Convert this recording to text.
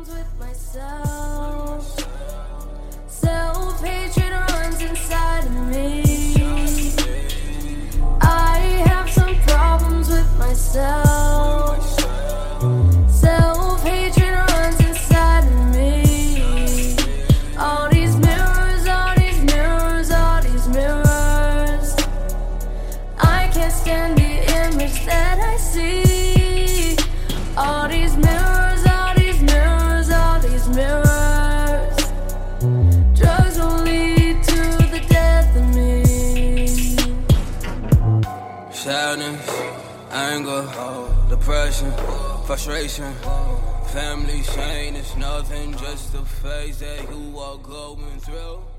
problems with myself. Self-hatred runs inside of me. I have some problems with myself. Self-hatred runs inside of me. All these mirrors, all these mirrors, all these mirrors. I can't stand the image that I see. All these mirrors, all these mirrors, all these mirrors. Drugs will lead to the death of me. Sadness, anger, depression, frustration, family shame. It's nothing, just a phase that you are going through.